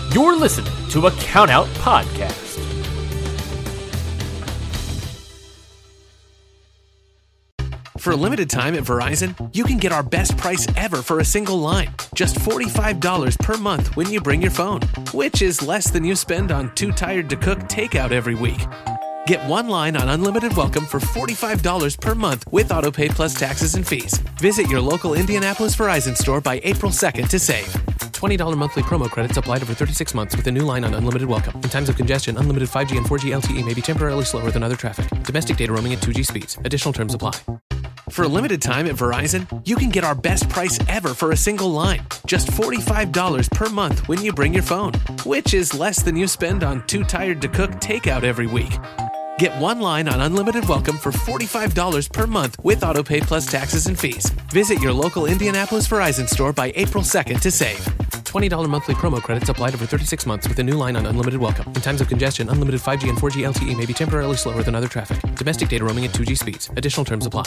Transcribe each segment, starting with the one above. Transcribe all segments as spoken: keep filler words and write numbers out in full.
You're listening to a Countout Podcast. For a limited time at Verizon, you can get our best price ever for a single line. Just forty-five dollars per month when you bring your phone, which is less than you spend on Too Tired to Cook takeout every week. Get one line on Unlimited Welcome for forty-five dollars per month with AutoPay plus taxes and fees. Visit your local Indianapolis Verizon store by April second to save. twenty dollars monthly promo credits applied over thirty-six months with a new line on Unlimited Welcome. In times of congestion, unlimited five G and four G L T E may be temporarily slower than other traffic. Domestic data roaming at two G speeds. Additional terms apply. For a limited time at Verizon, you can get our best price ever for a single line. Just forty-five dollars per month when you bring your phone, which is less than you spend on Too Tired to Cook takeout every week. Get one line on Unlimited Welcome for forty-five dollars per month with AutoPay plus taxes and fees. Visit your local Indianapolis Verizon store by April second to save. twenty dollars monthly promo credits applied over thirty-six months with a new line on Unlimited Welcome. In times of congestion, unlimited five G and four G L T E may be temporarily slower than other traffic. Domestic data roaming at two G speeds. Additional terms apply.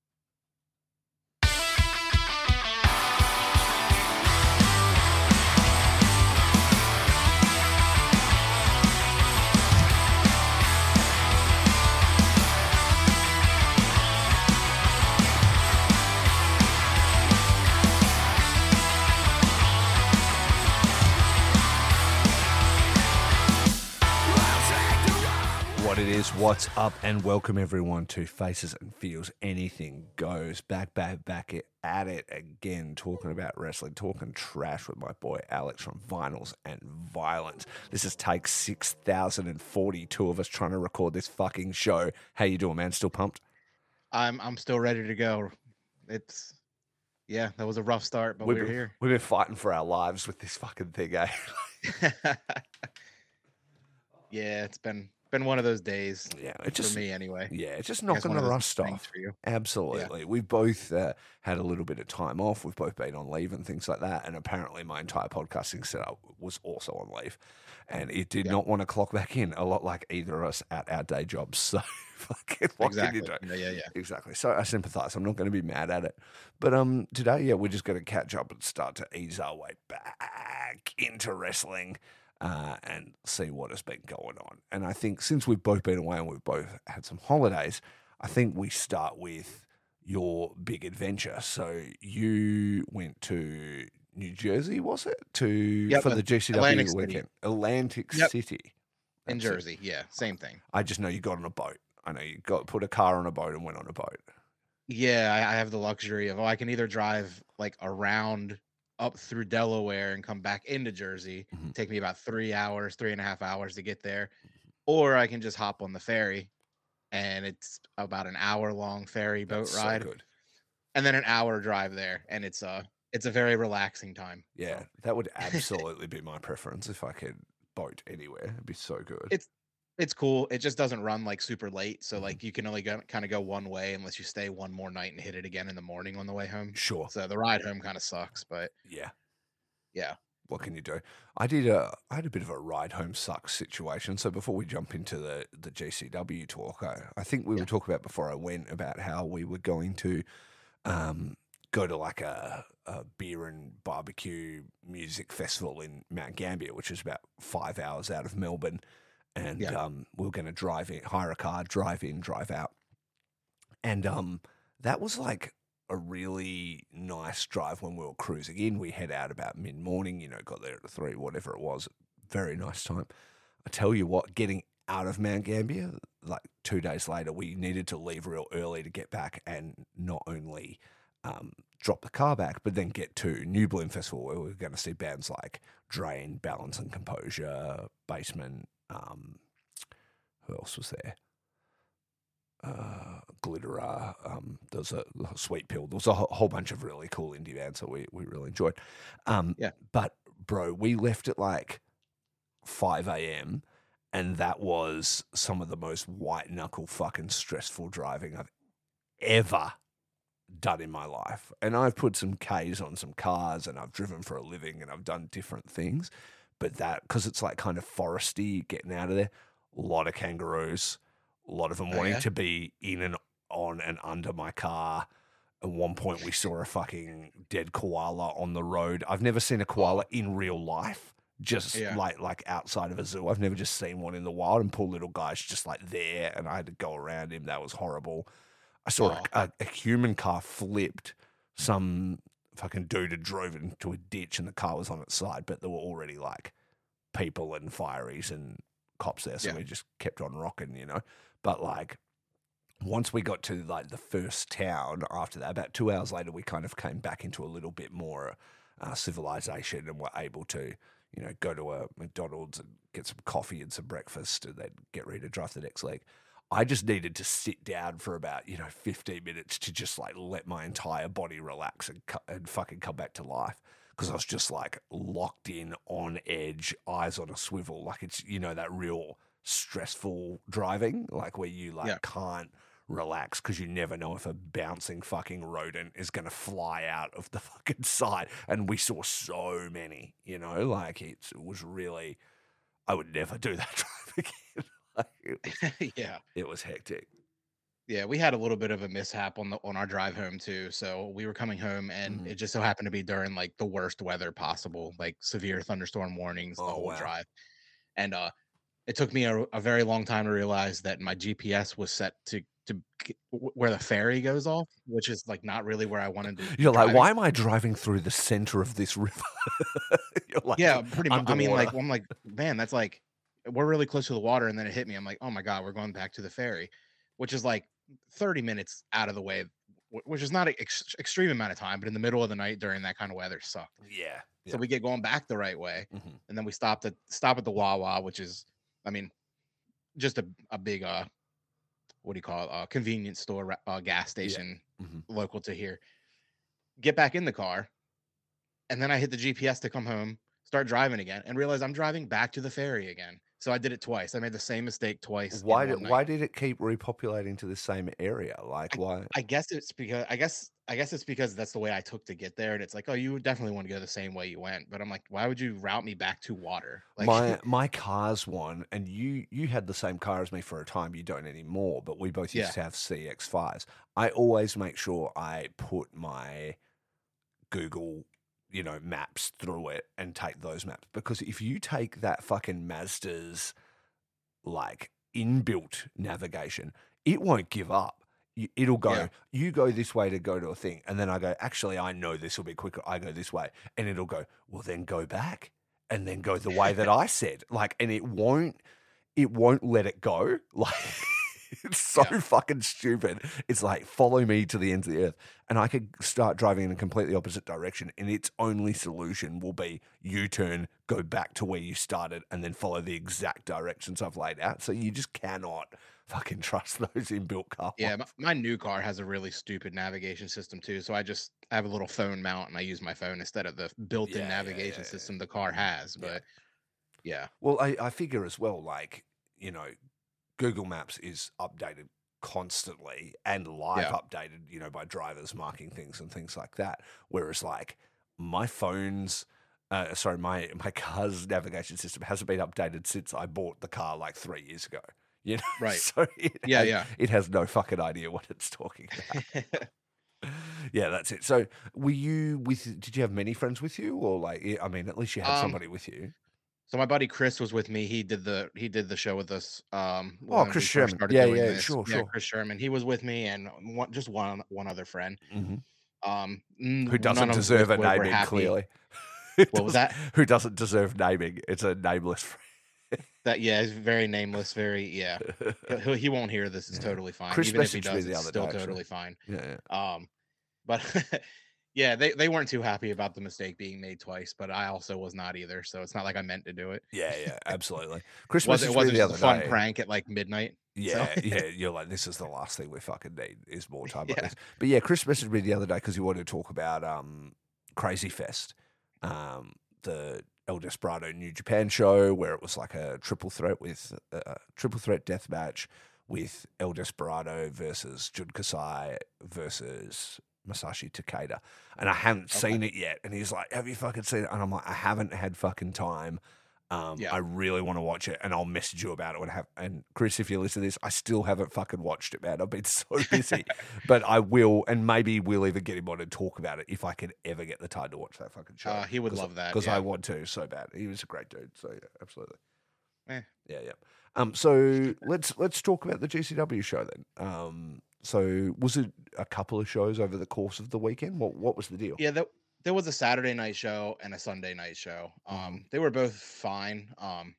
It is what's up, and welcome everyone to Faces and Feels. Anything goes. Back, back, back it at it again, talking about wrestling, talking trash with my boy Alex from Vinyls and Violence. This is take six thousand forty-two of us trying to record this fucking show. How you doing, man? Still pumped? I'm I'm still ready to go. It's yeah, that was a rough start, but we've we're been, here. We've been fighting for our lives with this fucking thing, eh? Yeah, it's been been one of those days. Yeah, it just for me anyway. Yeah, it's just knocking the rust off. For you. Absolutely. Yeah. We've both uh, had a little bit of time off. We've both been on leave and things like that. And apparently my entire podcasting setup was also on leave. And it did yeah. not want to clock back in, a lot like either of us at our day jobs. So fucking what exactly. can you do? Yeah, yeah, yeah. Exactly. So I sympathize. I'm not going to be mad at it. But um, today, yeah, we're just going to catch up and start to ease our way back into wrestling. Uh, and see what has been going on. And I think since we've both been away and we've both had some holidays, I think we start with your big adventure. So you went to New Jersey, was it? To yep, for the G C W Atlantic weekend. City. Atlantic yep. City. That's in Jersey, it. yeah, same thing. I just know you got on a boat. I know you got put a car on a boat and went on a boat. Yeah, I, I have the luxury of, oh, I can either drive like around up through Delaware and come back into Jersey. Mm-hmm. Take me about three hours, three and a half hours to get there. Or I can just hop on the ferry, and it's about an hour long ferry boat That's ride. So good. And then an hour drive there. And it's a, it's a very relaxing time. Yeah, so. That would absolutely be my preference if I could boat anywhere. It'd be so good. It's It's cool. It just doesn't run like super late. So like you can only go, kind of go one way unless you stay one more night and hit it again in the morning on the way home. Sure. So the ride home kind of sucks, but yeah. Yeah. What can you do? I did a I had a bit of a ride home sucks situation. So before we jump into the, the G C W talk, I, I think we yeah. were talking about before I went about how we were going to um, go to like a, a beer and barbecue music festival in Mount Gambier, which is about five hours out of Melbourne. And yeah. um, we were going to drive in, hire a car, drive in, drive out. And um, that was like a really nice drive when we were cruising in. We head out about mid-morning, you know, got there at three, whatever it was. Very nice time. I tell you what, getting out of Mount Gambier, like two days later, we needed to leave real early to get back and not only um, drop the car back, but then get to New Bloom Festival where we were going to see bands like Drain, Balance and Composure, Basement, Um, who else was there? Uh, Glitterer. Um, there was a, a Sweet Pill. There was a whole, whole bunch of really cool indie bands that we, we really enjoyed. Um, yeah. But, bro, we left at like five a.m. and that was some of the most white-knuckle fucking stressful driving I've ever done in my life. And I've put some Ks on some cars and I've driven for a living and I've done different things. But that, because it's like kind of foresty, getting out of there, a lot of kangaroos, a lot of them oh, wanting yeah? to be in and on and under my car. At one point, we saw a fucking dead koala on the road. I've never seen a koala in real life. just Yeah. like like outside of a zoo. I've never just seen one in the wild, and poor little guy's just like there, and I had to go around him. That was horrible. I saw Oh. a, a, a human car flipped. Some fucking dude had drove it into a ditch, and the car was on its side, but there were already like people and fireys and cops there, so Yeah. we just kept on rocking, you know. But like once we got to like the first town after that, about two hours later, we kind of came back into a little bit more uh, civilization, and were able to, you know, go to a McDonald's and get some coffee and some breakfast, and then get ready to drive the next leg. I just needed to sit down for about, you know, fifteen minutes to just like let my entire body relax and cu- and fucking come back to life, because I was just like locked in, on edge, eyes on a swivel. Like it's, you know, that real stressful driving, like where you like Yeah. can't relax because you never know if a bouncing fucking rodent is going to fly out of the fucking side. And we saw so many, you know, like it's, it was really, I would never do that drive again. Like, it, was, Yeah. it was hectic. Yeah, we had a little bit of a mishap on the on our drive home too. So we were coming home, and Mhm. it just so happened to be during like the worst weather possible, like severe thunderstorm warnings the Oh, whole wow. drive. And uh it took me a, a very long time to realize that my G P S was set to to g- w- where the ferry goes off, which is like not really where I wanted to be You're like, driving. why am I driving through the center of this river? You're like, Yeah, pretty much. I mean, like, underwater. I'm like, man, that's like, we're really close to the water, and then it hit me. I'm like, oh my god, we're going back to the ferry, which is like thirty minutes out of the way, wh- which is not an ex- extreme amount of time, but in the middle of the night during that kind of weather sucked. Yeah. So Yeah. we get going back the right way, Mhm. and then we stopped at stop at the Wawa, which is, I mean, just a a big uh, what do you call it? Uh, convenience store, ra- uh, gas station Mhm. local to here. Get back in the car, and then I hit the G P S to come home, start driving again, and realize I'm driving back to the ferry again. So I did it twice. I made the same mistake twice Why in did one night. why did it keep repopulating to the same area? Like I, why? I guess it's because I guess I guess it's because that's the way I took to get there, and it's like, oh, you would definitely want to go the same way you went. But I'm like, why would you route me back to water? Like, My my car's one, and you you had the same car as me for a time. You don't anymore, but we both used Yeah. to have C X fives. I always make sure I put my Google, you know, maps through it and take those maps, because if you take that fucking Mazda's like inbuilt navigation, it won't give up. You- It'll go, Yeah. you go this way to go to a thing. And then I go, actually, I know this will be quicker. I go this way. And it'll go, well, then go back and then go the way that I said. Like, and it won't, it won't let it go. Like, it's so Yeah. fucking stupid. It's like, follow me to the ends of the earth. And I could start driving in a completely opposite direction, and its only solution will be U-turn, go back to where you started, and then follow the exact directions I've laid out. So you just cannot fucking trust those inbuilt car Yeah, ones. my, my new car has a really stupid navigation system too. So I just I have a little phone mount, and I use my phone instead of the built-in Yeah, yeah, navigation yeah, system the car has. yeah. But yeah, Well, I, I figure as well, like, you know, Google Maps is updated constantly and live Yeah. updated, you know, by drivers marking things and things like that. Whereas, like, my phone's, uh, sorry, my my car's navigation system hasn't been updated since I bought the car like three years ago. You know, Right. So it Yeah, has, yeah. it has no fucking idea what it's talking about. Yeah, that's it. So, were you with? Did you have many friends with you, or like? yeah, I mean, at least you had Um, somebody with you. So my buddy Chris was with me. He did the he did the show with us. Um, Oh, when Chris we first Sherman. started Yeah, doing yeah, this. sure, Yeah, sure. Chris Sherman. He was with me, and one, just one one other friend. hmm Um, n- Who doesn't none of us deserve a were, were naming? happy. Clearly, Who What was doesn't- that? Who doesn't deserve naming? It's a nameless friend. That yeah, he's very nameless. Very yeah. He, he won't hear this. It's Yeah. totally fine. Chris Even if he messaged me does, the it's other still day, actually. totally fine. Yeah, yeah. Um, but yeah, they, they weren't too happy about the mistake being made twice, but I also was not either. So it's not like I meant to do it. Yeah, yeah, absolutely. Chris Was messaged it me wasn't the just other a fun day. prank at like midnight? Yeah, So yeah. You're like, this is the last thing we fucking need is more time like Yeah. this. But yeah, Chris messaged me the other day because he wanted to talk about um, Crazy Fest, um, the El Desperado New Japan show, where it was like a triple threat with a uh, triple threat death match with El Desperado versus Jun Kasai versus Masashi Takeda. And I haven't Okay. seen it yet. And he's like, have you fucking seen it? And I'm like, I haven't had fucking time. Um, Yeah. I really want to watch it, and I'll message you about it when I have. And Chris, if you listen to this, I still haven't fucking watched it, man. I've been so busy, but I will, and maybe we'll even get him on and talk about it if I can ever get the time to watch that fucking show. Uh, he would love that, because yeah. I want to so bad. He was a great dude, so yeah, absolutely. Eh. Yeah, yeah. Um, so let's let's talk about the G C W show then. Um, so was it a couple of shows over the course of the weekend? What what was the deal? Yeah, that, there was a Saturday night show and a Sunday night show. Um, Mhm. they were both fine. Um,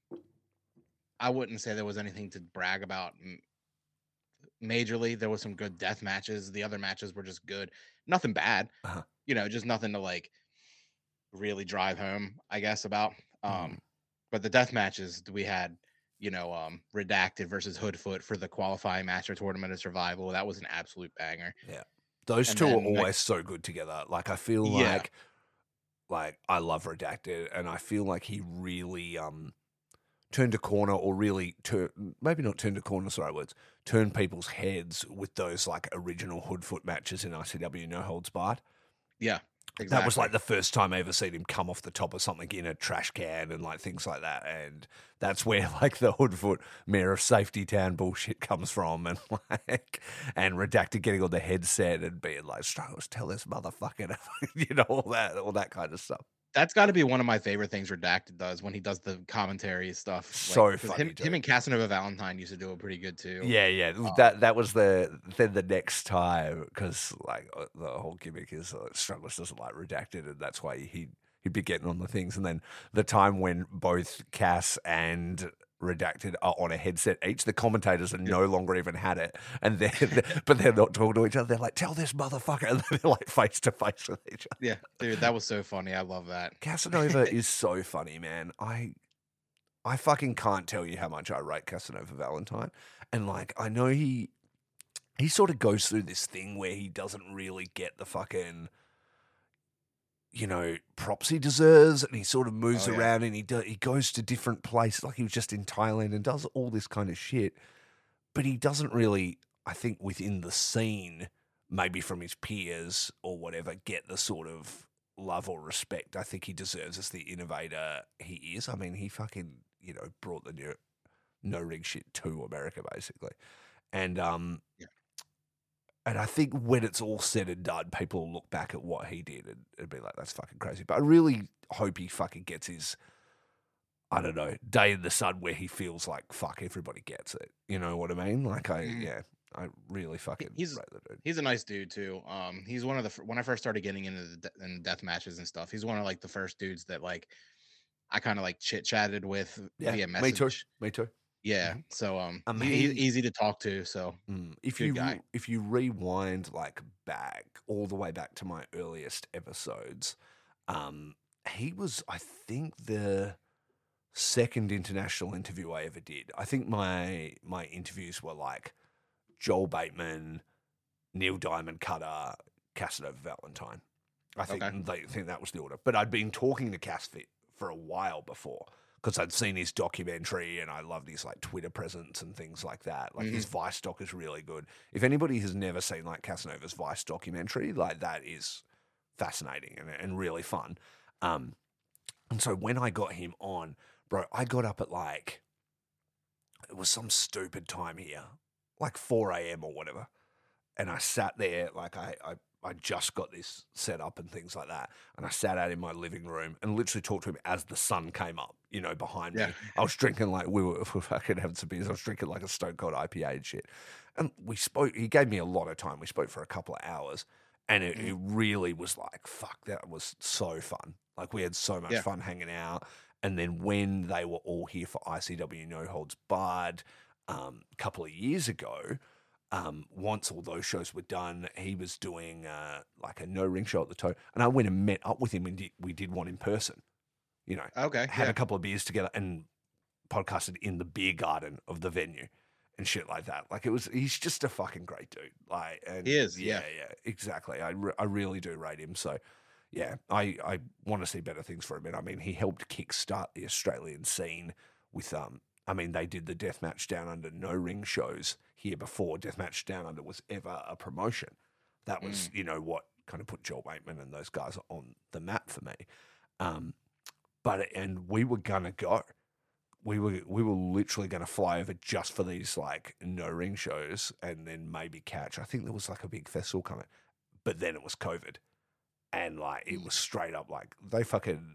I wouldn't say there was anything to brag about m- majorly. There was some good death matches. The other matches were just good. Nothing bad. Uh-huh. You know, just nothing to like really drive home, I guess, about. Um, Mhm. but the death matches we had, you know, um, Redacted versus Hoodfoot for the qualifying match for Tournament of Survival. That was an absolute banger. Yeah, those And two are then, like- always so good together. Like I feel Yeah. like, like I love Redacted, and I feel like he really um turned a corner, or really turn maybe not turned a corner, sorry words, turned people's heads with those like original Hoodfoot matches in I C W No Holds Barred. Yeah, exactly. That was like the first time I ever seen him come off the top of something in a trash can and like things like that. And that's where like the Hoodfoot Mayor of Safety Town bullshit comes from. And like, and Redacted getting on the headset and being like, Struggles, tell this motherfucker, you know, all that, all that kind of stuff. That's got to be one of my favorite things Redacted does when he does the commentary stuff. So 'cause funny, Him, dude. him and Casanova Valentine used to do it pretty good too. Yeah, yeah. Um, that that was the then the next time, because like uh, the whole gimmick is uh, Struggles doesn't like Redacted, and that's why he he'd be getting on the things. And then the time when both Cass and Redacted are on a headset each, the commentators are no longer even had it, and they're, they're but they're not talking to each other. They're like, "Tell this motherfucker," and they're like face to face with each other. Yeah, dude, that was so funny. I love that. Casanova is so funny, man. I I fucking can't tell you how much I rate Casanova Valentine. And like I know he he sort of goes through this thing where he doesn't really get the fucking, you know, props he deserves, and he sort of moves Oh, yeah. around and he do, he goes to different places, like he was just in Thailand and does all this kind of shit. But he doesn't really, I think, within the scene, maybe from his peers or whatever, get the sort of love or respect I think he deserves as the innovator he is. I mean, he fucking, you know, brought the new no ring shit to America basically. And um Yeah. and I think when it's all said and done, people will look back at what he did and, and be like, that's fucking crazy. But I really hope he fucking gets his, I don't know, day in the sun where he feels like, fuck, everybody gets it. You know what I mean? Like, I, Mhm. yeah, I really fucking He's- rate the dude. He's a nice dude too. Um, he's one of the fir- when I first started getting into the de- in death matches and stuff. He's one of like the first dudes that like I kind of like chit chatted with Yeah, via me message. too. Me too. Yeah, so um, Um, he, he's he- easy to talk to. So Mm, If Good you guy. if you rewind like back all the way back to my earliest episodes, um, he was I think the second international interview I ever did. I think my my interviews were like Joel Bateman, Neil Diamond Cutter, Casanova Valentine. I think Okay. they think that was the order. But I'd been talking to Cass for, for a while before, because I'd seen his documentary and I loved his like Twitter presence and things like that. Like his Vice doc is really good. If anybody has never seen like Casanova's Vice documentary, like that is fascinating and, and really fun. Um, and so when I got him on, bro, I got up at like, it was some stupid time here, like four a.m. or whatever. And I sat there, like I, I, I just got this set up and things like that. And I sat out in my living room and literally talked to him as the sun came up, you know, behind me. Yeah. I was drinking like, we were, we were fucking having some beers. I was drinking like a Stone Cold I P A and shit. And we spoke, he gave me a lot of time. We spoke for a couple of hours. And it, it really was like, fuck, that was so fun. Like we had so much Yeah. fun hanging out. And then when they were all here for I C W No Holds Barred um, a couple of years ago, um, once all those shows were done, he was doing uh, like a no ring show at the toe. And I went and met up with him and did, we did one in person, you know, okay, had yeah. a couple of beers together and podcasted in the beer garden of the venue and shit like that. Like it was, he's just a fucking great dude. Like, and He is, yeah, yeah. yeah, exactly. I, re- I really do rate him. So, yeah, I, I want to see better things for him. And I mean, he helped kickstart the Australian scene with, um, I mean, they did the Deathmatch Down Under no ring shows here before Deathmatch Down Under was ever a promotion. That was, you know, what kind of put Joel Bateman and those guys on the map for me. Um, but, and we were going to go. we were we were literally going to fly over just for these like no ring shows and then maybe catch. I think there was like a big festival coming, but then it was COVID, and like it was straight up like they fucking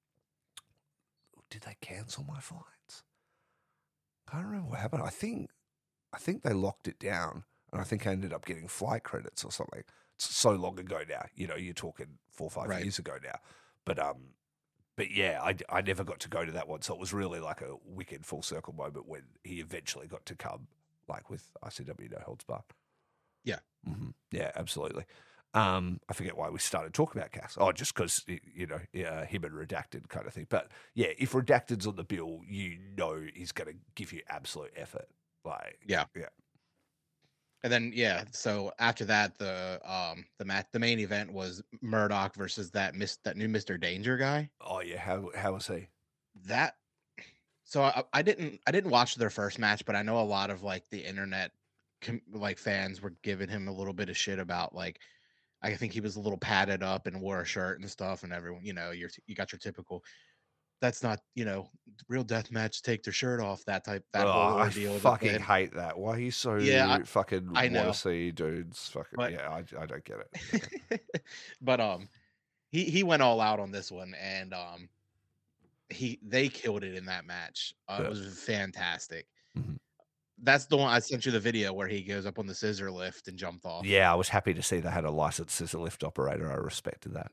did they cancel my flights? I can't remember what happened. I think I think they locked it down, and I think I ended up getting flight credits or something. It's so long ago now, you know, you're talking four or five Right. years ago now, but um. But yeah, I, I never got to go to that one, so it was really like a wicked full circle moment when he eventually got to come, like with I C W No Holds Barred. Yeah. Mm-hmm. Yeah, absolutely. Um, I forget why we started talking about Cass. Oh, just because, you know, yeah, him and Redacted kind of thing. But yeah, if Redacted's on the bill, you know he's going to give you absolute effort. Like, Yeah. yeah. And then yeah, so after that, the um the match, the main event was Murdoch versus that miss that new Mister Danger guy. Oh yeah, how how was he? That so I, I didn't I didn't watch their first match, but I know a lot of like the internet com- like fans were giving him a little bit of shit about like I think he was a little padded up and wore a shirt and stuff, and everyone, you know, you're you got your typical that's not, you know, real deathmatch take their shirt off, that type that Oh, whole I ordeal. that fucking they- hate that. Why are you so Yeah, fucking I want know. to see dudes? Fucking But- yeah, I, I don't get it. but um he he went all out on this one, and um he they killed it in that match. Uh, Yeah. it was fantastic. Mhm. That's the one I sent you the video where he goes up on the scissor lift and jumped off. Yeah, I was happy to see they had a licensed scissor lift operator. I respected that.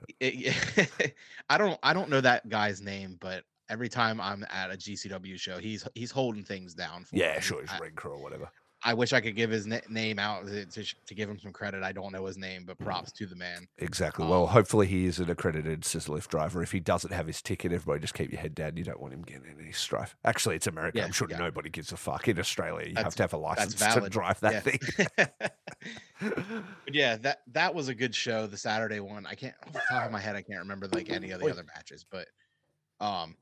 It- I don't I don't know that guy's name, but every time I'm at a G C W show, he's he's holding things down for Yeah, me. sure, he's I, ring crew or whatever. I wish I could give his na- name out to, to, to give him some credit. I don't know his name, but props to the man. Exactly. Well, Um, hopefully he is an accredited scissor lift driver. If he doesn't have his ticket, everybody just keep your head down. You don't want him getting any strife. Actually, it's America. Yeah, I'm sure yeah. nobody gives a fuck. In Australia, you have That's- to have a license to valid. drive that Yeah. thing. But yeah, that that was a good show. The Saturday one, I can't off the top of my head, I can't remember like any of the Oi. other matches, but um,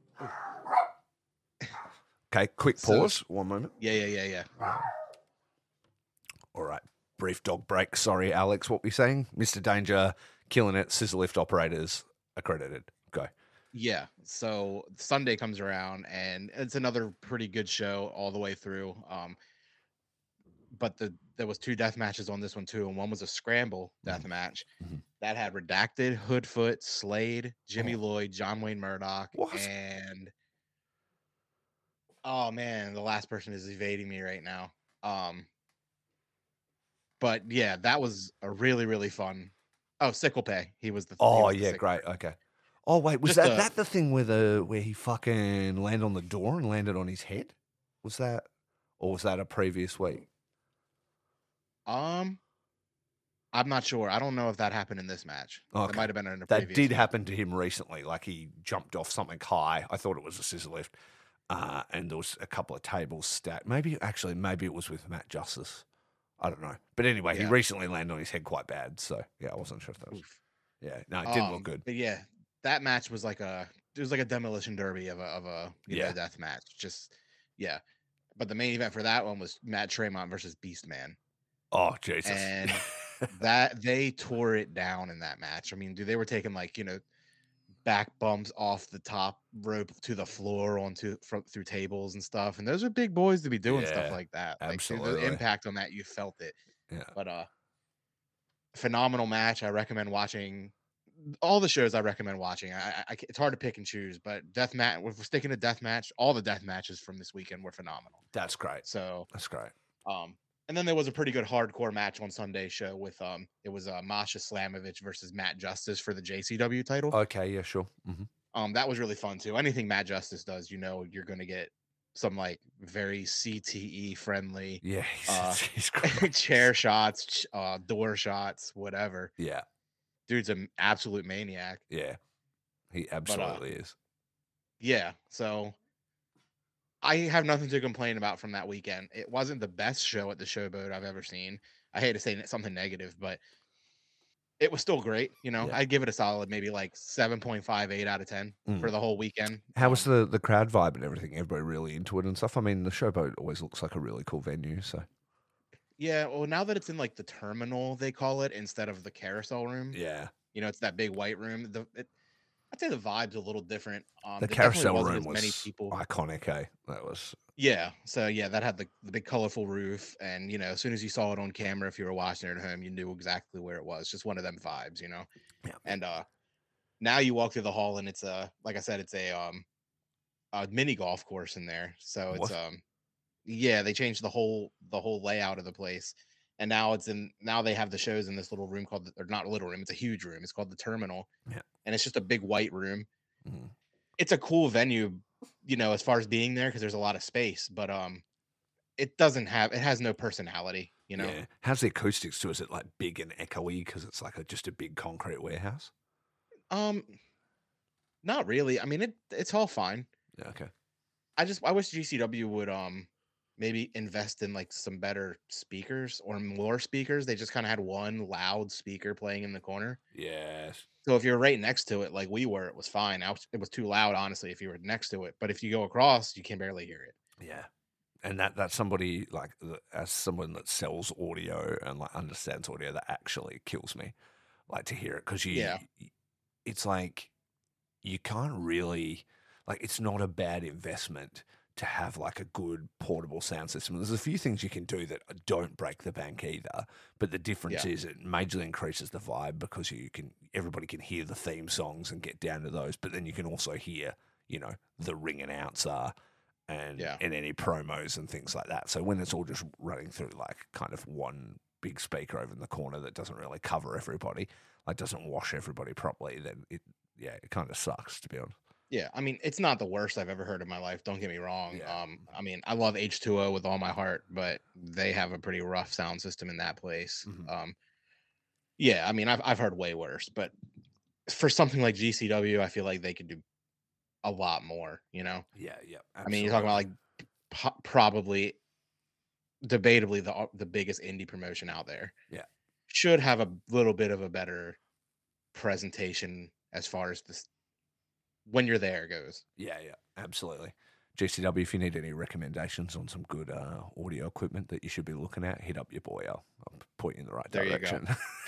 Okay, quick So- pause. One moment. yeah, yeah, yeah, yeah. All right. Brief dog break. Sorry, Alex. What were we saying? Mister Danger, killing it. Scissor lift operators, accredited. Go. Yeah. So Sunday comes around and it's another pretty good show all the way through. Um, but the there was two death matches on this one too, and one was a scramble death match Mhm. that had Redacted, Hoodfoot, Slade, Jimmy Oh. Lloyd, John Wayne Murdoch, What? and oh man, the last person is evading me right now. Um, but yeah, that was a really really fun. Oh, Sickle Pay. He was the. he Oh was the yeah, Sickle great. Pay. Okay. Oh wait, was Just that a- that the thing where the where he fucking landed on the door and landed on his head? Was that, or was that a previous week? Um, I'm not sure. I don't know if that happened in this match. Okay. That might have been in a That previous did one. happen to him recently. Like he jumped off something high. I thought it was a scissor lift, uh, and there was a couple of tables stacked. Maybe actually, maybe it was with Matt Justice. I don't know. But anyway, he Yeah. recently landed on his head quite bad. So yeah, I wasn't sure if that was. Oof. Yeah, no, it didn't Um, look good. But yeah, that match was like a it was like a demolition derby of a of a you Yeah. know, death match. Just yeah. But the main event for that one was Matt Tremont versus Beastman. Oh Jesus! And that they tore it down in that match. I mean, dude, they were taking like, you know, back bumps off the top rope to the floor onto from through tables and stuff. And those are big boys to be doing Yeah, stuff like that. Like dude, absolutely. the impact on that, you felt it. yeah. But uh phenomenal match. I recommend watching all the shows. I recommend watching. I, I, I ca- it's hard to pick and choose, but death match. If we're sticking to death match, all the death matches from this weekend were phenomenal. That's great. So That's great. um, and then there was a pretty good hardcore match on Sunday show with um, it was uh, Masha Slamovich versus Matt Justice for the J C W title. Okay, yeah, sure. hmm Um, that was really fun too. Anything Matt Justice does, you know, you're gonna get some like very C T E friendly Yeah, he's, Uh, he's great. chair shots, ch- uh, door shots, whatever. Yeah, Dude's an absolute maniac. yeah, he absolutely is. Yeah, so I have nothing to complain about from that weekend. It wasn't the best show at the Showboat I've ever seen. I hate to say something negative, but it was still great. You know, Yeah. I'd give it a solid maybe like seven point five eight out of ten Mm. for the whole weekend. How was Um, the the crowd vibe and everything? Everybody really into it and stuff. I mean, the Showboat always looks like a really cool venue. So Yeah, well, now that it's in like the terminal, they call it instead of the carousel room. yeah, You know, it's that big white room. The it, I'd say the vibe's a little different. Um, The there definitely carousel wasn't room as was many people. iconic, eh? That was. Yeah. So yeah, that had the, the big colorful roof, and you know, as soon as you saw it on camera, if you were watching it at home, you knew exactly where it was. Just one of them vibes, you know. Yeah. And uh, now you walk through the hall, and it's a like I said, it's a um a mini golf course in there. So it's What? um yeah, they changed the whole the whole layout of the place, and now it's in now they have the shows in this little room called the, or not a little room, it's a huge room. It's called the Terminal, Yeah. and it's just a big white room. Mhm. It's a cool venue, you know, as far as being there because there's a lot of space, but um, it doesn't have it has no personality, you know. Yeah. How's the acoustics too? Is it like big and echoey because it's like a, just a big concrete warehouse? Um, not really. I mean, it it's all fine. Yeah. Okay. I just I wish G C W would um maybe invest in like some better speakers or more speakers. They just kind of had one loud speaker playing in the corner. Yes. So if you're right next to it, like we were, it was fine. I was, it was too loud, honestly, if you were next to it. But if you go across, you can barely hear it. Yeah. And that that's somebody like th- as someone that sells audio and like understands audio, that actually kills me. Like to hear it because you, Yeah. it's like you can't really like it's not a bad investment to have like a good portable sound system. There's a few things you can do that don't break the bank either, but the difference Yeah. is it majorly increases the vibe because you can everybody can hear the theme songs and get down to those, but then you can also hear, you know, the ring announcer and Yeah. and any promos and things like that. So when it's all just running through like kind of one big speaker over in the corner that doesn't really cover everybody, like doesn't wash everybody properly, then it yeah, it kind of sucks to be honest. Yeah. I mean, it's not the worst I've ever heard in my life. Don't get me wrong. Yeah. Um, I mean, I love H two O with all my heart, but they have a pretty rough sound system in that place. Mhm. Um, yeah. I mean, I've I've heard way worse, but for something like G C W, I feel like they could do a lot more. You know. Yeah, yeah. I mean, you're talking about like po- probably, debatably the the biggest indie promotion out there. Yeah. Should have a little bit of a better presentation as far as this when you're there goes. Yeah, yeah, absolutely. G C W, if you need any recommendations on some good uh, audio equipment that you should be looking at, hit up your boy. I'll, I'll point you in the right There you go.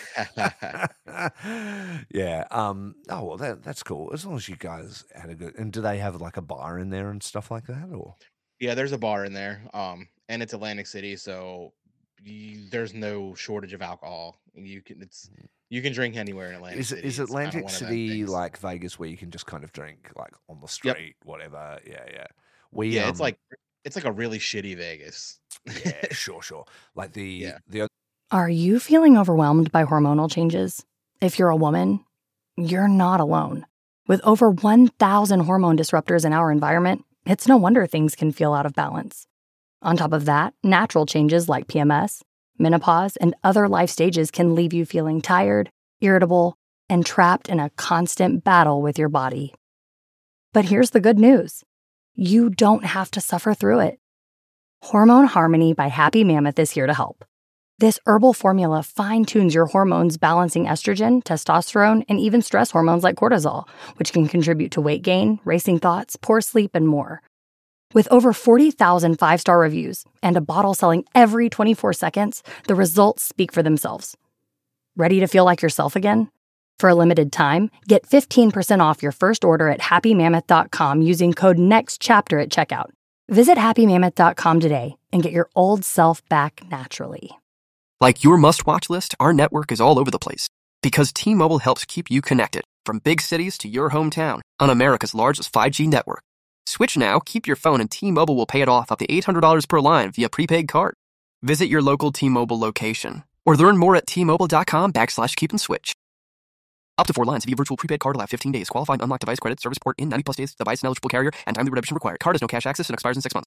direction. yeah. Um. Oh well, that that's cool. As long as you guys had a good. And do they have like a bar in there and stuff like that, or? Yeah, there's a bar in there. Um, and it's Atlantic City, so you, there's no shortage of alcohol. You can it's you can drink anywhere in Atlantic Is it City. is It's kinda Atlantic one of them City things. like Vegas, where you can just kind of drink like on the Yep. street, whatever? Yeah, yeah. We Yeah, it's um, like it's like a really shitty Vegas. yeah, sure, sure. Like the Yeah. the Are you feeling overwhelmed by hormonal changes? If you're a woman, you're not alone. With over one thousand hormone disruptors in our environment, it's no wonder things can feel out of balance. On top of that, natural changes like P M S, menopause, and other life stages can leave you feeling tired, irritable, and trapped in a constant battle with your body. But here's the good news. You don't have to suffer through it. Hormone Harmony by Happy Mammoth is here to help. This herbal formula fine-tunes your hormones, balancing estrogen, testosterone, and even stress hormones like cortisol, which can contribute to weight gain, racing thoughts, poor sleep, and more. With over forty thousand five-star reviews and a bottle selling every twenty-four seconds, the results speak for themselves. Ready to feel like yourself again? For a limited time, get fifteen percent off your first order at happy mammoth dot com using code NEXTCHAPTER at checkout. Visit happy mammoth dot com today and get your old self back naturally. Like your must-watch list, our network is all over the place because T-Mobile helps keep you connected from big cities to your hometown on America's largest five G network. Switch now, keep your phone, and T-Mobile will pay it off up to eight hundred dollars per line via prepaid card. Visit your local T-Mobile location or learn more at T-Mobile.com backslash keep and switch. Up to four lines via virtual prepaid card. Allow fifteen days. Qualified unlocked device credit. Service port in ninety plus days. Device and eligible carrier and timely redemption required. Card has no cash access and expires in six months.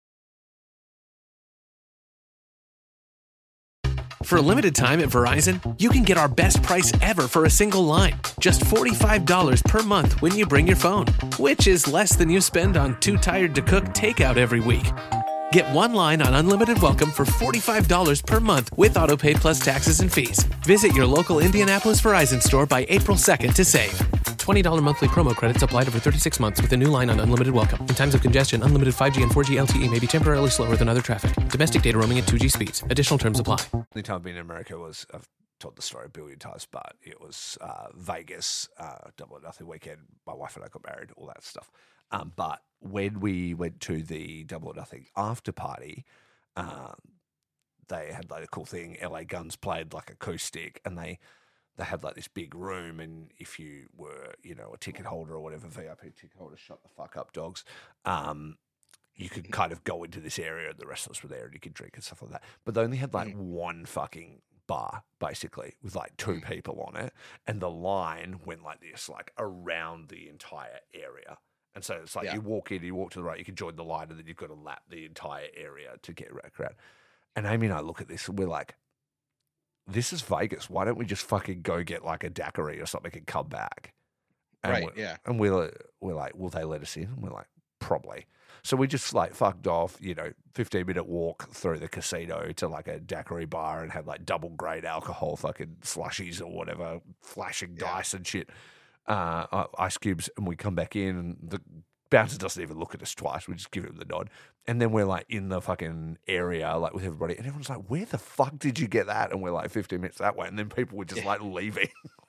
For a limited time at Verizon, you can get our best price ever for a single line. Just forty-five dollars per month when you bring your phone, which is less than you spend on Too Tired to Cook takeout every week. Get one line on Unlimited Welcome for forty-five dollars per month with AutoPay plus taxes and fees. Visit your local Indianapolis Verizon store by April second to save. twenty dollars monthly promo credits applied over thirty-six months with a new line on Unlimited Welcome. In times of congestion, unlimited five G and four G L T E may be temporarily slower than other traffic. Domestic data roaming at two G speeds. Additional terms apply. only time I've been in America was I've told the story a billion times, but it was uh, Vegas, uh, Double or Nothing weekend. My wife and I got married, all that stuff. Um, but when we went to the Double or Nothing after party, um, they had like a cool thing. L A Guns played like acoustic, and they they had like this big room. And if you were, you know, a ticket holder or whatever, V I P ticket holder, shut the fuck up, dogs. Um, you could kind of go into this area, and the rest of us were there, and you could drink and stuff like that. But they only had like one fucking bar, basically, with like two people on it, and the line went like this, like around the entire area. And so it's like Yeah. you walk in, you walk to the right, you can join the line, and then you've got to lap the entire area to get around. And Amy and I look at this, and we're like, "This is Vegas. Why don't we just fucking go get like a daiquiri or something and come back?" And Right, we're- yeah. And we're we're like, "Will they let us in?" And we're like, "Probably." So we just like fucked off, you know, fifteen minute walk through the casino to like a daiquiri bar and had like double grade alcohol, fucking slushies or whatever, flashing Yeah. dice and shit, uh, uh, ice cubes. And we come back in, and the bouncer doesn't even look at us twice. We just give him the nod. And then we're like in the fucking area, like with everybody. And everyone's like, "Where the fuck did you get that?" And we're like fifteen minutes that way. And then people were just Yeah. like leaving.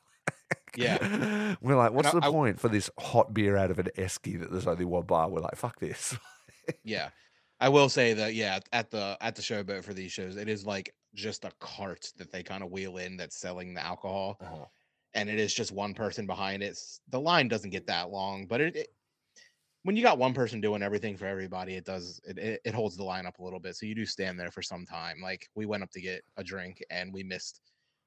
Yeah. We're like, what's And the I- I- point for this hot beer out of an esky that there's only one bar? We're like, fuck this. Yeah. I will say that, yeah, at the at the showboat for these shows, it is like just a cart that they kind of wheel in that's selling the alcohol. Uh-huh. And it is just one person behind it. S- The line doesn't get that long, but it, it when you got one person doing everything for everybody, it does it, it it holds the line up a little bit. So you do stand there for some time. Like we went up to get a drink and we missed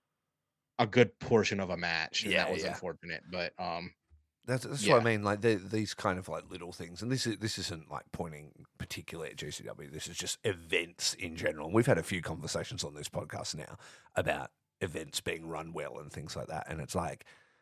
a good portion of a match, and Yeah, that was yeah. unfortunate. But um, That's, that's Yeah. what I mean. Like the, these kind of like little things, and this is this isn't like pointing particularly at G C W. This is just events in general. And we've had a few conversations on this podcast now about events being run well and things like that. And it's like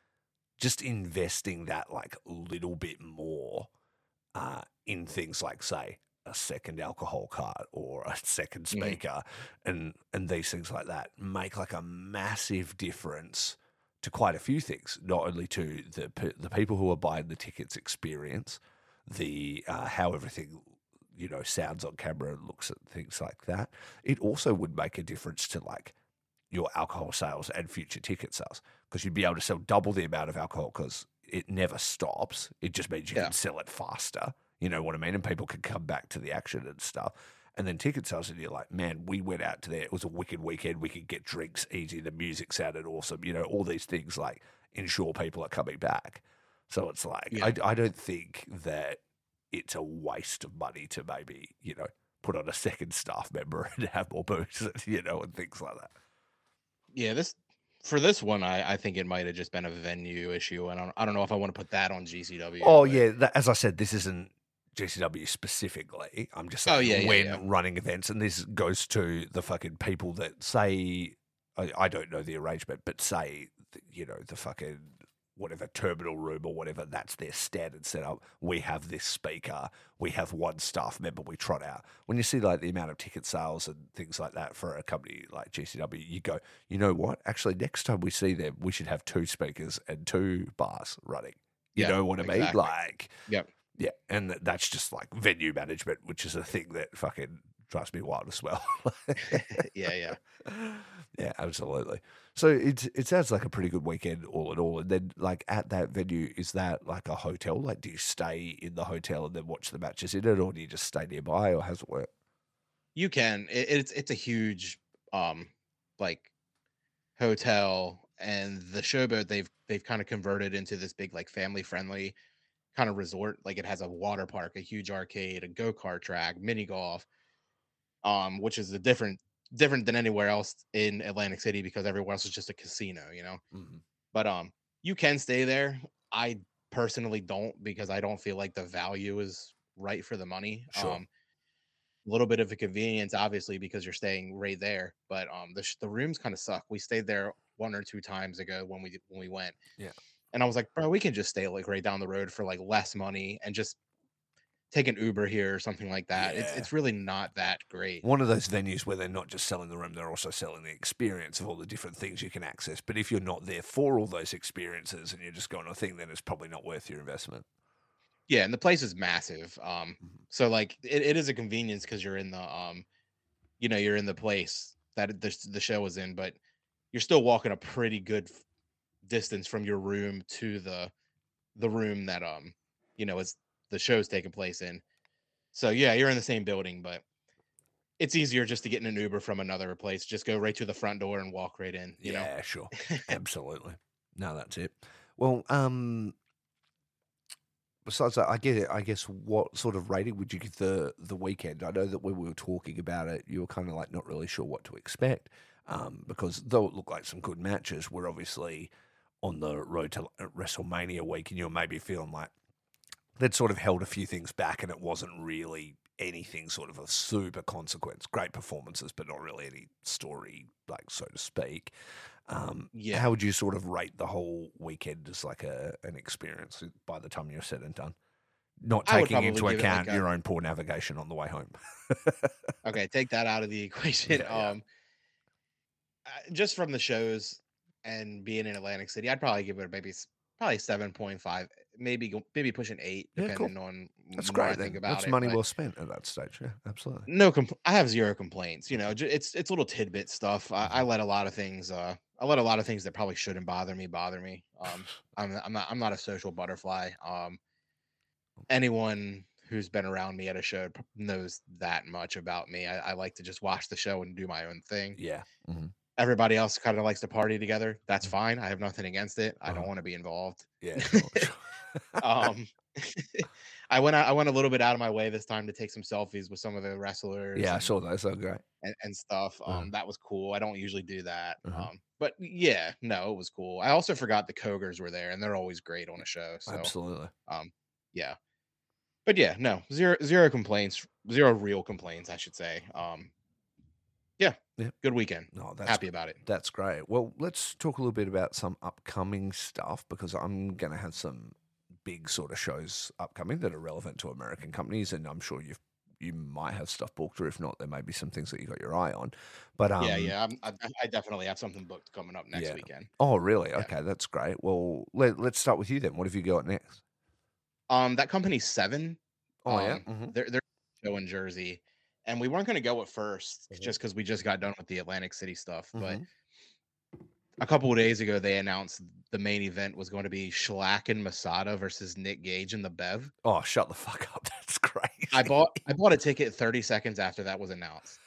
just investing that like little bit more uh, in things like, say, a second alcohol cart or a second Mhm. speaker, and and these things like that make like a massive difference to quite a few things. Not only to the pe- the people who are buying the tickets experience, the uh, how everything you know sounds on camera and looks at things like that. It also would make a difference to like your alcohol sales and future ticket sales, because you'd be able to sell double the amount of alcohol because it never stops. It just means you Yeah. can sell it faster. You know what I mean? And people can come back to the action and stuff. And then ticket sales, and you're like, man, we went out to there. It was a wicked weekend. We could get drinks easy. The music sounded awesome. You know, all these things like ensure people are coming back. So it's like, Yeah. I, I don't think that it's a waste of money to maybe, you know, put on a second staff member and have more booze, you know, and things like that. yeah, this for this one, I I think it might have just been a venue issue, and I don't, I don't know if I want to put that on G C W. Oh but- yeah, that, as I said, this isn't G C W specifically. I'm just saying Oh, yeah, yeah, when yeah. running events, and this goes to the fucking people that say, I, I don't know the arrangement, but say, th- you know, the fucking whatever terminal room or whatever, that's their standard setup. We have this speaker, we have one staff member we trot out. When you see like the amount of ticket sales and things like that for a company like G C W, you go, you know what? Actually, next time we see them, we should have two speakers and two bars running. You Yeah, know what I mean? exactly. Like, Yep. yeah, and th- that's just like venue management, which is a thing that fucking drives me wild as well. Yeah, yeah. Yeah, absolutely. So it it sounds like a pretty good weekend all in all. And then like at that venue, is that like a hotel? Like, do you stay in the hotel and then watch the matches in it, or do you just stay nearby, or how's it work? You can. It, it's it's a huge um like hotel, and the showboat they've they've kind of converted into this big like family friendly kind of resort. Like it has a water park, a huge arcade, a go kart track, mini golf, um, which is a different different than anywhere else in Atlantic City because everywhere else is just a casino, you know. Mm-hmm. But um, you can stay there. I personally don't because I don't feel like the value is right for the money. Sure. Um, a little bit of a convenience, obviously, because you're staying right there. But um, the sh- the rooms kind of suck. We stayed there one or two times ago when we when we went. Yeah. And I was like, bro, we can just stay like right down the road for like less money and just take an Uber here or something like that. It's Yeah. it's really not that great. One of those venues where they're not just selling the room, they're also selling the experience of all the different things you can access. But if you're not there for all those experiences and you're just going to a thing, then it's probably not worth your investment. Yeah, and the place is massive. Um, Mhm. so like it, it is a convenience because you're in the um, you know, you're in the place that the the show was in, but you're still walking a pretty good f- distance from your room to the the room that um you know is the show's taking place in. So yeah, you're in the same building, but it's easier just to get in an Uber from another place. Just go right to the front door and walk right in. You Yeah, sure. Absolutely. No, that's it. Well, um, besides that, I get it. I guess what sort of rating would you give the the weekend? I know that when we were talking about it, you were kind of like not really sure what to expect, um, because though it looked like some good matches, we're obviously on the road to WrestleMania week, and you're maybe feeling like they'd sort of held a few things back, and it wasn't really anything sort of a super consequence. Great performances, but not really any story, like so to speak. Um, Yeah. How would you sort of rate the whole weekend as like a an experience by the time you're said and done? Not I would taking probably into give it account like a- your own poor navigation on the way home. Okay, take that out of the equation. Yeah, yeah. Um, uh, just from the shows and being in Atlantic City, I'd probably give it maybe s- probably seven point five, maybe go- maybe pushing eight, Yeah, cool. depending on That's the more I great. think Then. about That's it. money but well spent at that stage. Yeah, absolutely. No, compl- I have zero complaints. You know, ju- it's it's little tidbit stuff. I, I Mm-hmm. let a lot of things. Uh, I let a lot of things that probably shouldn't bother me bother me. Um, I'm I'm not I'm not a social butterfly. Um, anyone who's been around me at a show p- knows that much about me. I, I like to just watch the show and do my own thing. Yeah. Mm-hmm. Everybody else kind of likes to party together. That's fine. I have nothing against it. I don't Uh-huh. want to be involved. Yeah. Sure, sure. um, I went out, I went a little bit out of my way this time to take some selfies with some of the wrestlers. Yeah, I and- saw those. They're great. and, and stuff. Um, Uh-huh. that was cool. I don't usually do that. Uh-huh. Um, but yeah, no, it was cool. I also forgot the Kogers were there, and they're always great on a show. So, Absolutely. um, yeah, but yeah, no, zero zero complaints, zero real complaints, I should say. Um, yeah, Yeah. good weekend. No, that's Happy about it. That's great. Well, let's talk a little bit about some upcoming stuff because I'm going to have some big sort of shows upcoming that are relevant to American companies, and I'm sure you've you might have stuff booked, or if not, there may be some things that you got your eye on. But um, yeah, yeah, I'm, I, I definitely have something booked coming up next Yeah. weekend. Oh, really? Yeah. Okay, that's great. Well, let, let's start with you then. What have you got next? Um, that company Seven. Oh, yeah? um, Mhm. they're they're a show in Jersey, and we weren't going to go at 1st Mhm. just because we just got done with the Atlantic City stuff, but. Mhm. A couple of days ago, they announced the main event was going to be Shlack and Masada versus Nick Gage and the Bev. Oh, shut the fuck up. That's crazy. I bought I bought a ticket thirty seconds after that was announced.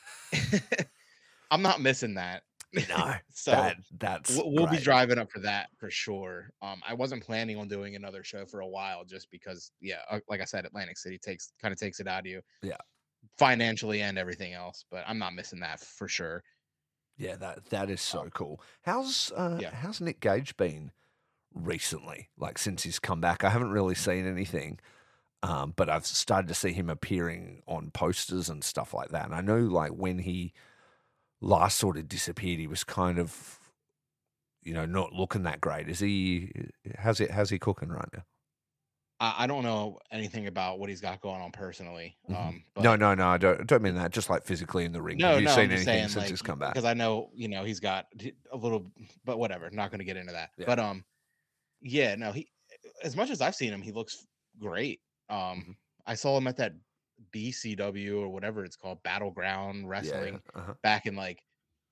I'm not missing that. No, So that, that's we'll, we'll be great. driving up for that for sure. Um, I wasn't planning on doing another show for a while just because, yeah, uh, like I said, Atlantic City takes kind of takes it out of you, Yeah. financially and everything else. But I'm not missing that for sure. Yeah, that that is so cool. How's uh, Yeah. how's Nick Gage been recently? Like since he's come back, I haven't really seen anything, um, but I've started to see him appearing on posters and stuff like that. And I know, like when he last sort of disappeared, he was kind of, you know, not looking that great. Is he? How's it? How's he cooking right now? I, I don't know anything about what he's got going on personally. Mhm. Um, but No, no, no. I don't. I don't mean that. Just like physically in the ring. No, Have you no, seen I'm just anything saying, since like, he's come back? because I know, you know, he's got a little, but whatever. Not going to get into that. Yeah. But um, yeah, no, he, as much as I've seen him, he looks great. Um, Mhm. I saw him at that B C W or whatever it's called, Battleground Wrestling, Yeah. Uh-huh. back in like,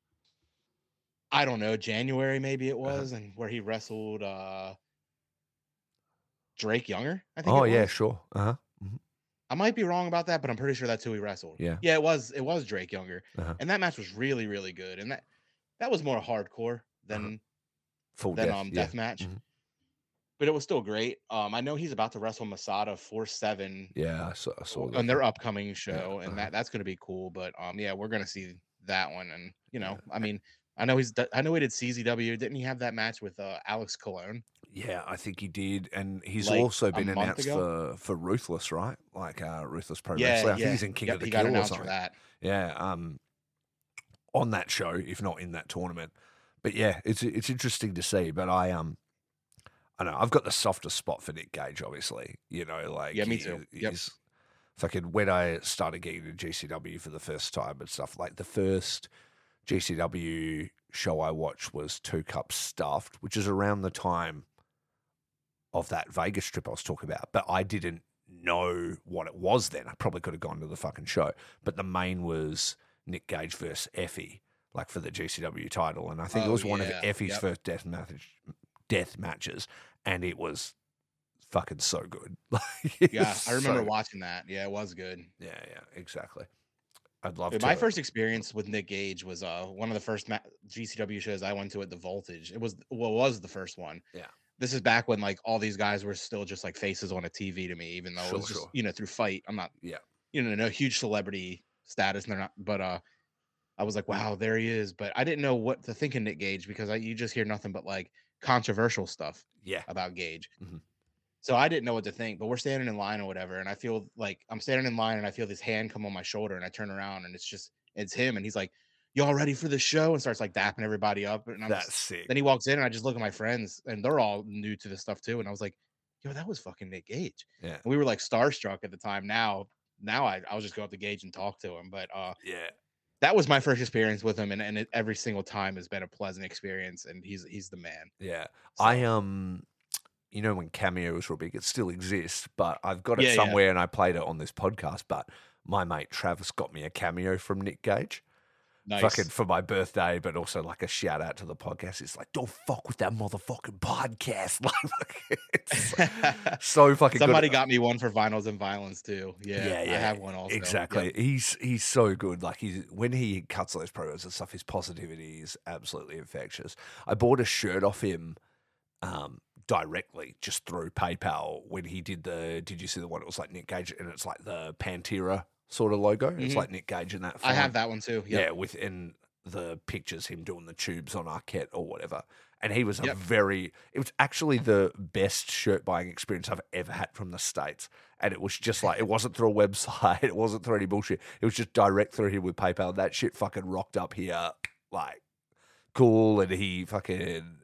I don't know, January maybe it Uh-huh. was, and where he wrestled uh Drake Younger. I think. Oh it yeah, was. sure. Uh huh. I might be wrong about that, but I'm pretty sure that's who he wrestled. Yeah. Yeah, it was it was Drake Younger. Uh-huh. And that match was really, really good. And that that was more hardcore than Full than death. um yeah. death match. Mhm. But it was still great. Um I know he's about to wrestle Masada four seven Yeah, I saw, I saw that. on their upcoming show, and uh-huh. that that's gonna be cool. But um yeah, we're gonna see that one. And you know, Yeah. I mean, I know he's d- I know he did C Z W. Didn't he have that match with uh Alex Colon? Yeah, I think he did, and he's Like, also a been month announced ago? for for Ruthless, right? Like uh, Ruthless Pro Yeah, Wrestling. I yeah. think he's in King Yep, of the he got Kill or announced something. for that. Yeah, um, on that show, if not in that tournament. But yeah, it's it's interesting to see. But I um, I know I've got the softest spot for Nick Gage. Obviously, you know, like Yeah, me he- too. Yep. he's fucking when I started getting to G C W for the first time and stuff. Like the first G C W show I watched was Two Cups Stuffed, which is around the time of that Vegas trip I was talking about, but I didn't know what it was then. I probably could have gone to the fucking show, but the main was Nick Gage versus Effie. like for the G C W title, and I think Oh, it was one yeah. of Effie's Yep. first death match, death matches, and it was fucking so good. Like, it Yeah, was I remember so- watching that. Yeah, it was good. Yeah, yeah, exactly. I'd love Dude, to. my first experience with Nick Gage was uh one of the first ma- G C W shows I went to at the Voltage. It was well, it was the first one. Yeah. This is back when like all these guys were still just like faces on a T V to me, even though Sure, it was just sure. you know through fight. I'm not Yeah. you know no huge celebrity status, and they're not. But uh, I was like, wow, there he is. But I didn't know what to think of Nick Gage because I you just hear nothing but like controversial stuff Yeah. about Gage. Mhm. So I didn't know what to think, but we're standing in line or whatever, and I feel like I'm standing in line, and I feel this hand come on my shoulder, and I turn around, and it's just it's him, and he's like, "Y'all ready for the show?" and starts like dapping everybody up, and I'm That's just, sick. then he walks in, and I just look at my friends, and they're all new to this stuff too, and I was like, "Yo, that was fucking Nick Gage," Yeah. and we were like starstruck at the time. Now, now I I'll just go up to Gage and talk to him, but uh, Yeah. that was my first experience with him, and and it, every single time has been a pleasant experience, and he's he's the man. Yeah. So- I um you know when Cameo was real big, it still exists, but I've got it Yeah, yeah. somewhere and I played it on this podcast, but my mate Travis got me a cameo from Nick Gage. Nice. Fucking for my birthday, but also like a shout out to the podcast. It's like, don't fuck with that motherfucking podcast. Like, it's so fucking Somebody good. got me one for Vinyls and Violence too. Yeah, Yeah, yeah, I have one also. Exactly. Yep. He's he's so good. Like he's when he cuts those promos and stuff, his positivity is absolutely infectious. I bought a shirt off him um directly just through PayPal when he did the did you see the one? It was like Nick Gage and it's like the Pantera sort of logo. It's Mhm. like Nick Gage in that I have font. that one too. Yeah, Yep. within the pictures, him doing the tubes on Arquette or whatever. And he was a Yep. very, it was actually the best shirt buying experience I've ever had from the States. And it was just like, it wasn't through a website, it wasn't through any bullshit. It was just direct through here with PayPal. That shit fucking rocked up here, like, cool. And he fucking,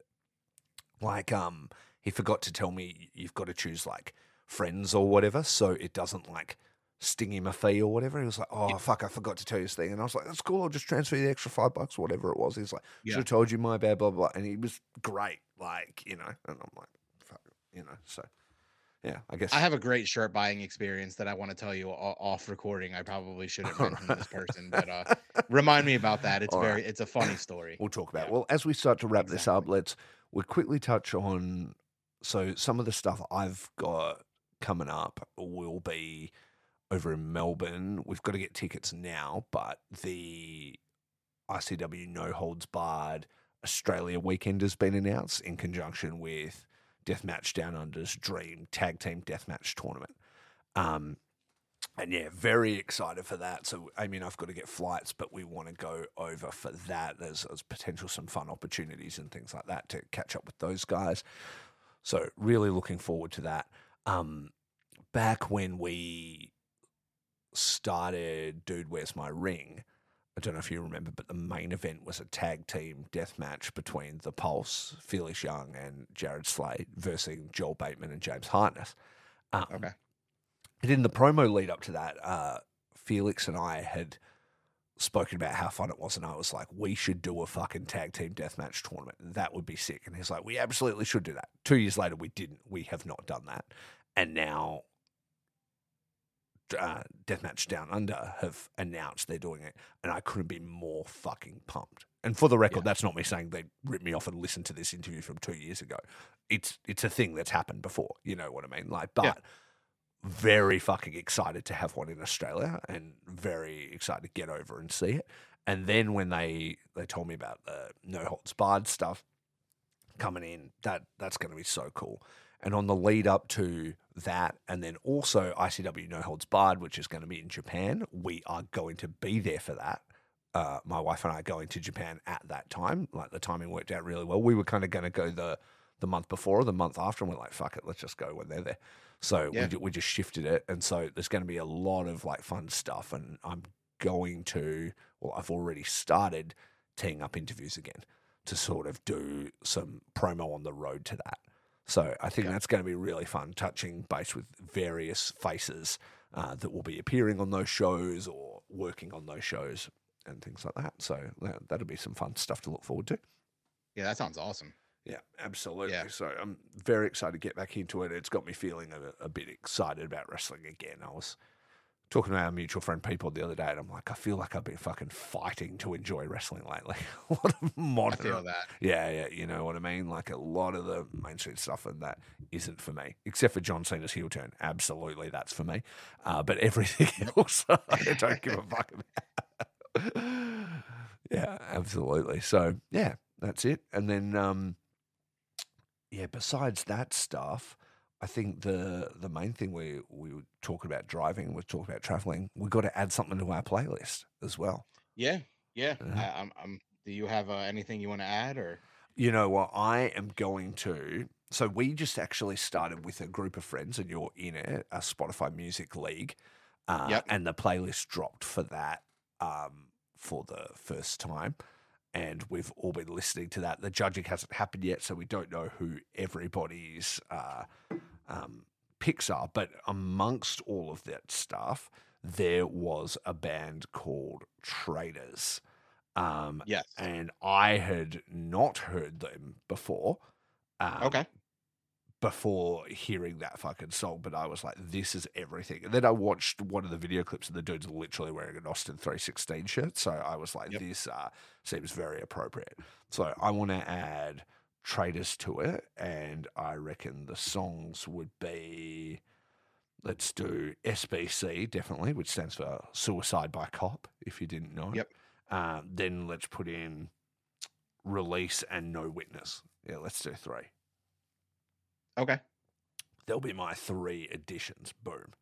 like, um, he forgot to tell me you've got to choose like friends or whatever. So it doesn't like, sting him a fee or whatever. He was like, oh, fuck, I forgot to tell you this thing. And I was like, that's cool. I'll just transfer you the extra five bucks, whatever it was. He's like, should Yeah. have told you my bad, blah, blah, blah. And he was great. Like, you know, and I'm like, fuck, you know, so yeah, I guess. I have a great shirt buying experience that I want to tell you o- off recording. I probably shouldn't mention this person, but uh, remind me about that. It's All very, right. it's a funny story. We'll talk about. Yeah. Well, as we start to wrap this up, Exactly. let's we'll quickly touch on. So some of the stuff I've got coming up will be over in Melbourne. We've got to get tickets now, but the I C W No Holds Barred Australia weekend has been announced in conjunction with Deathmatch Down Under's Dream Tag Team Deathmatch Tournament. Um, and yeah, very excited for that. So, I mean, I've got to get flights, but we want to go over for that. There's, there's potential some fun opportunities and things like that to catch up with those guys. So, really looking forward to that. Um, back when we started Dude, Where's My Ring? I don't know if you remember, but the main event was a tag team death match between The Pulse, Felix Young, and Jared Slade versus Joel Bateman and James Hartness. Um, Okay. And in the promo lead up to that, uh, Felix and I had spoken about how fun it was, and I was like, we should do a fucking tag team deathmatch tournament. That would be sick. And he's like, we absolutely should do that. Two years later, we didn't. We have not done that. And now uh, Deathmatch Down Under have announced they're doing it, and I couldn't be more fucking pumped. And for the record, Yeah. that's not me saying they ripped me off and listened to this interview from two years ago. It's it's a thing that's happened before. You know what I mean? Like, but Yeah. very fucking excited to have one in Australia, and very excited to get over and see it. And then when they they told me about the No Holds Barred stuff coming in, that that's going to be so cool. And on the lead up to that, and then also I C W No Holds Barred, which is going to be in Japan, we are going to be there for that. Uh, my wife and I are going to Japan at that time. Like, the timing worked out really well. We were kind of going to go the the month before or the month after, and we're like, fuck it, let's just go when they're there. So Yeah. we, ju- we just shifted it. And so there's going to be a lot of like fun stuff. And I'm going to, well, I've already started teeing up interviews again to sort of do some promo on the road to that. So I think Okay. that's going to be really fun, touching base with various faces uh, that will be appearing on those shows or working on those shows and things like that. So that, that'll be some fun stuff to look forward to. Yeah, that sounds awesome. Yeah, absolutely. Yeah. So I'm very excited to get back into it. It's got me feeling a, a bit excited about wrestling again. I was talking to our mutual friend people the other day, and I'm like, I feel like I've been fucking fighting to enjoy wrestling lately. A lot of modern, I feel that. Yeah, yeah, you know what I mean? Like a lot of the mainstream stuff and that isn't for me, except for John Cena's heel turn. Absolutely, that's for me. Uh, but everything else, I don't give a fuck about. Yeah, absolutely. So, yeah, that's it. And then, um, yeah, besides that stuff, I think the the main thing we we were talking about driving, we're talking about traveling. We've got to add something to our playlist as well. Yeah, yeah. Yeah. I, I'm, I'm. Do you have uh, anything you want to add, or? You know what? I am going to. So we just actually started with a group of friends, and you're in it, a Spotify Music League. Uh, Yep. And the playlist dropped for that um, for the first time. And we've all been listening to that. The judging hasn't happened yet, so we don't know who everybody's uh, um, picks are. But amongst all of that stuff, there was a band called Traders. Um, Yes. And I had not heard them before. Um, Okay. Before hearing that fucking song, but I was like, this is everything. And then I watched one of the video clips, and the dude's literally wearing an Austin three sixteen shirt. So I was like, Yep. this uh, seems very appropriate. So I want to add Traders to it, and I reckon the songs would be, let's do S B C, definitely, which stands for Suicide by Cop, if you didn't know. Yep. Uh, then let's put in Release and No Witness. Yeah, let's do three. Okay. There'll be my three additions. Boom.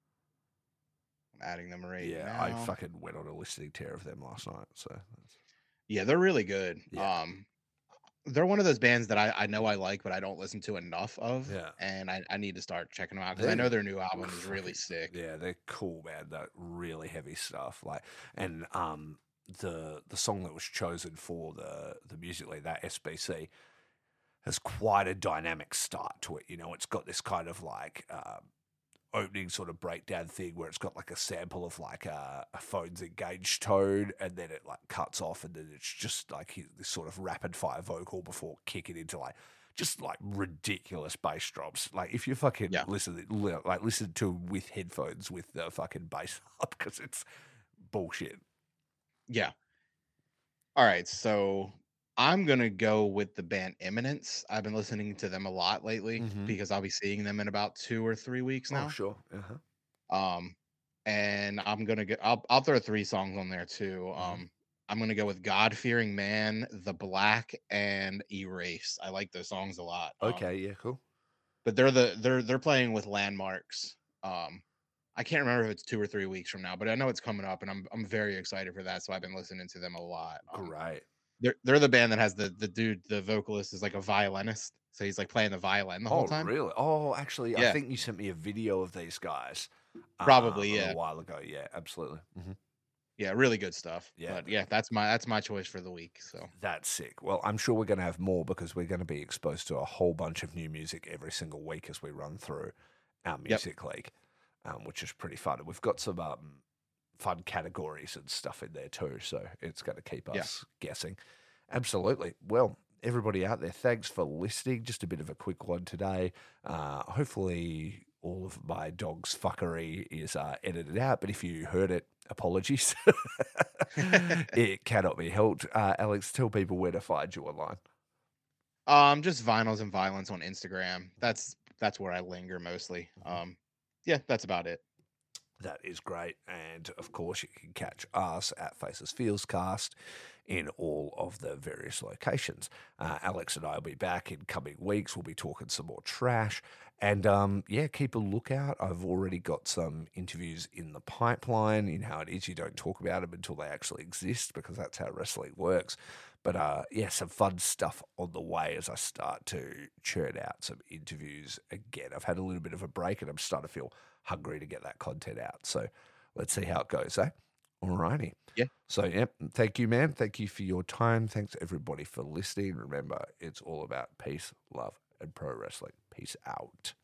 I'm adding them right Yeah, now. I fucking went on a listening tear of them last night. So that's- Yeah, they're really good. Yeah. Um, they're one of those bands that I, I know I like, but I don't listen to enough of. Yeah. And I, I need to start checking them out because I They're know their new album is really fucking- sick. Yeah, they're cool, man. They're really heavy stuff. Like, and um, the the song that was chosen for the the music league, that S B C, has quite a dynamic start to it. You know, it's got this kind of like um, opening sort of breakdown thing where it's got like a sample of like a, a phone's engaged tone, and then it like cuts off, and then it's just like he- this sort of rapid fire vocal before kicking into like just like ridiculous bass drops. Like if you fucking Yeah. listen, li- like listen to with headphones with the fucking bass up, because it's bullshit. Yeah. All right. So I'm going to go with the band Eminence. I've been listening to them a lot lately Mhm. because I'll be seeing them in about two or three weeks now. Oh, sure. Uh-huh. Um, and I'm gonna go. I'll I'll throw three songs on there too. Mhm. Um, I'm gonna go with God Fearing Man, The Black, and Erase. I like those songs a lot. Um, Okay, yeah, cool. but they're the they're they're playing with Landmarks. Um, I can't remember if it's two or three weeks from now, but I know it's coming up, and I'm I'm very excited for that. So I've been listening to them a lot. Um, Great. they're they're the band that has the the dude, the vocalist is like a violinist, so he's like playing the violin the whole Oh, time. really? Oh, actually, I Yeah. think you sent me a video of these guys. uh, Probably, a yeah. little while ago. Yeah, absolutely. hmm Yeah, really good stuff. Yeah. But yeah, that's my that's my choice for the week. So That's sick. Well, I'm sure we're going to have more because we're going to be exposed to a whole bunch of new music every single week as we run through our music league, um, which is pretty fun. And we've got some um, fun categories and stuff in there too, so it's going to keep Yeah. us guessing. Absolutely. Well, everybody out there, thanks for listening. Just a bit of a quick one today. Uh, hopefully, all of my dog's fuckery is uh, edited out, but if you heard it, apologies. It cannot be helped. Uh, Alex, tell people where to find you online. um just Vinyls and Violence on Instagram. That's that's where I linger mostly. Um yeah, that's about it. That is great. And of course, you can catch us at Faces Feels Cast in all of the various locations. Uh, Alex and I will be back in coming weeks. We'll be talking some more trash. And um, yeah, keep a lookout. I've already got some interviews in the pipeline. You know how it is, you don't talk about them until they actually exist because that's how wrestling works. But uh, yeah, some fun stuff on the way as I start to churn out some interviews again. I've had a little bit of a break and I'm starting to feel hungry to get that content out. So let's see how it goes, eh? All righty. Yeah. So, yeah, thank you, man. Thank you for your time. Thanks, everybody, for listening. Remember, it's all about peace, love, and pro wrestling. Peace out.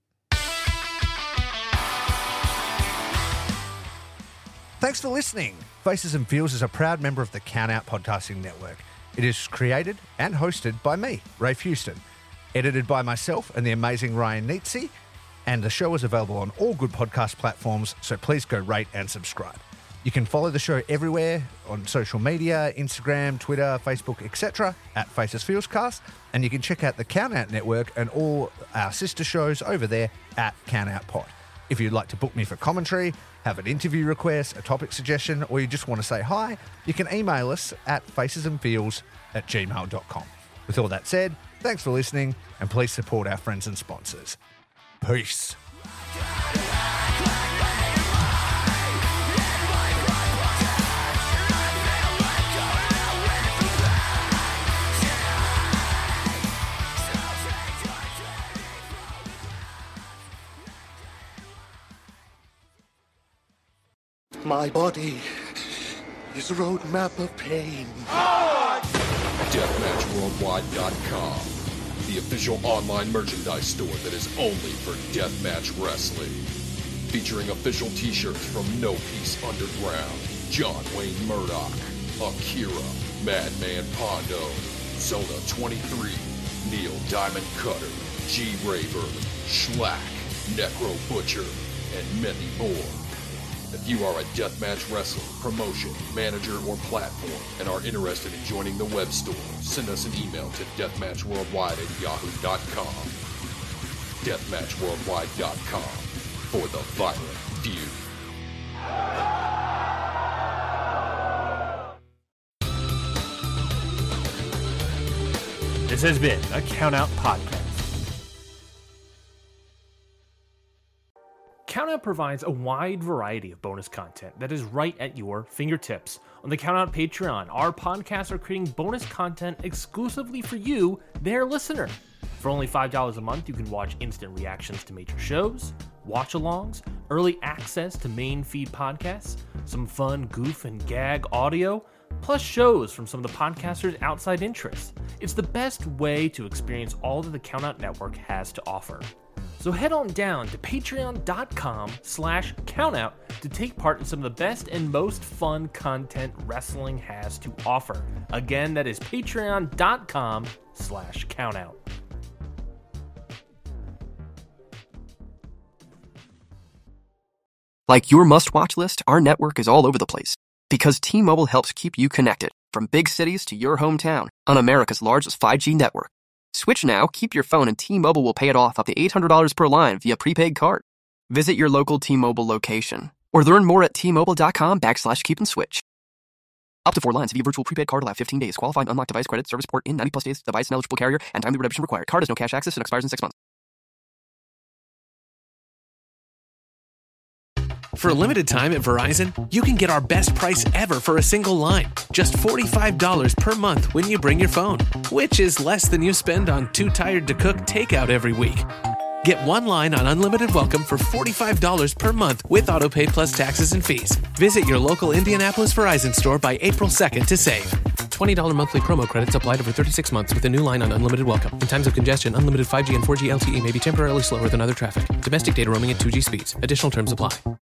Thanks for listening. Faces and Feels is a proud member of the Count Out Podcasting Network. It is created and hosted by me, Rafe Houston. Edited by myself and the amazing Ryan Nietzsche. And the show is available on all good podcast platforms, so please go rate and subscribe. You can follow the show everywhere on social media, Instagram, Twitter, Facebook, et cetera at Faces Fieldscast. And you can check out the Countout Network and all our sister shows over there at Countout Pod. If you'd like to book me for commentary, have an interview request, a topic suggestion, or you just want to say hi, you can email us at facesandfields at gmail dot com. With all that said, thanks for listening, and please support our friends and sponsors. Peace. My body is a roadmap of pain. Deathmatch Worldwide dot com, the official online merchandise store that is only for Deathmatch Wrestling. Featuring official t-shirts from No Peace Underground, John Wayne Murdoch, Akira, Madman Pondo, Zona twenty-three, Neil Diamond Cutter, G. Rayburn, Schlack, Necro Butcher, and many more. If you are a deathmatch wrestler, promotion, manager, or platform and are interested in joining the web store, send us an email to deathmatch worldwide at yahoo dot com. deathmatch worldwide dot com for the violent feud. This has been a Countout Podcast. Countout provides a wide variety of bonus content that is right at your fingertips. On the Countout Patreon, our podcasts are creating bonus content exclusively for you, their listener. For only five dollars a month, you can watch instant reactions to major shows, watch-alongs, early access to main feed podcasts, some fun goof and gag audio, plus shows from some of the podcasters' outside interests. It's the best way to experience all that the Countout Network has to offer. So head on down to patreon.com slash countout to take part in some of the best and most fun content wrestling has to offer. Again, that is patreon.com slash countout. Like your must-watch list, our network is all over the place. Because T-Mobile helps keep you connected. From big cities to your hometown on America's largest five G network. Switch now, keep your phone, and T-Mobile will pay it off up to eight hundred dollars per line via prepaid card. Visit your local T-Mobile location or learn more at T-Mobile.com backslash keep and switch. Up to four lines via virtual prepaid card, allow fifteen days. Qualifying unlocked device credit, service port in ninety plus days. Device and eligible carrier and timely redemption required. Card has no cash access and expires in six months. For a limited time at Verizon, you can get our best price ever for a single line. Just forty-five dollars per month when you bring your phone, which is less than you spend on Too Tired to Cook takeout every week. Get one line on Unlimited Welcome for forty-five dollars per month with AutoPay plus taxes and fees. Visit your local Indianapolis Verizon store by April second to save. twenty dollars monthly promo credits applied over thirty-six months with a new line on Unlimited Welcome. In times of congestion, unlimited five G and four G L T E may be temporarily slower than other traffic. Domestic data roaming at two G speeds. Additional terms apply.